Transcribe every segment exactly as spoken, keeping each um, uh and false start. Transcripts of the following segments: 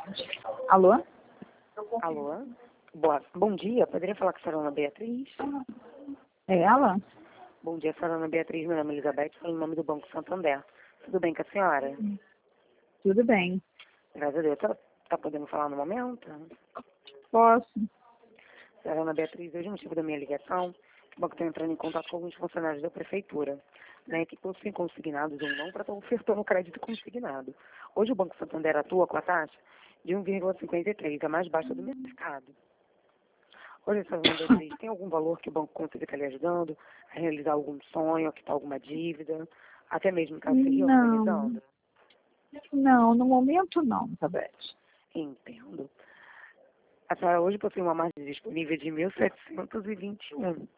Alô? Alô? Boa, bom dia, poderia falar com a senhora Ana Beatriz? É ela? Bom dia, senhora Ana Beatriz, meu nome é Elizabeth, falo em nome do Banco Santander. Tudo bem com a senhora? Tudo bem. Graças a Deus. Tá, tá podendo falar no momento? Posso? Senhora Ana Beatriz, hoje o motivo da minha ligação, o banco está entrando em contato com alguns funcionários da prefeitura, né, que possuem consignados ou não para estar ofertando crédito consignado. Hoje o Banco Santander atua com a taxa de um vírgula cinquenta e três, a mais baixa do mercado. Hoje, senhora Ana Beatriz, tem algum valor que o banco consiga estar lhe ajudando a realizar algum sonho, a quitar alguma dívida, até mesmo caso se Não. reorganizando? Não, no momento não, Elizabeth. Entendo. A senhora hoje possui uma margem disponível de mil setecentos e vinte e um. Hoje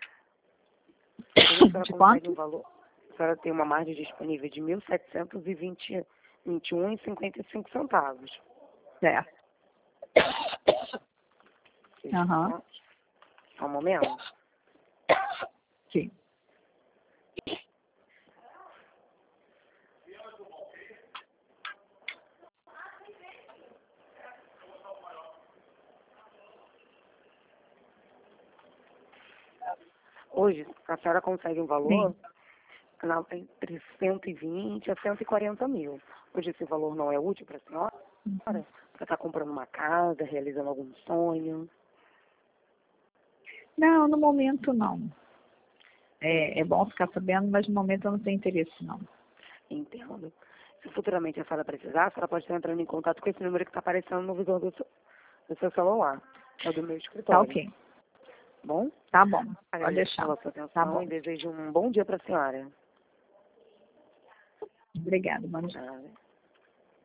a senhora De consegue quanto? um valor. A senhora tem uma margem disponível de mil setecentos e vinte e um e cinquenta e cinco centavos. Certo. Aham. Uhum. Só um momento. Sim. Hoje a senhora consegue um valor Sim. na- entre cento e vinte a cento e quarenta mil. Hoje esse valor não é útil para a senhora? Para estar comprando uma casa, realizando algum sonho? Não, no momento não. É, é bom ficar sabendo, mas no momento eu não tenho interesse, não. Entendo. Se futuramente a senhora precisar, a senhora pode estar entrando em contato com esse número que está aparecendo no visor do seu, do seu celular, que é o do meu Tá escritório. ok. Bom? Tá bom. Pode Agradeço deixar. pela sua Tá atenção bom. e desejo um bom dia para a senhora. Obrigada, Manu. Ah,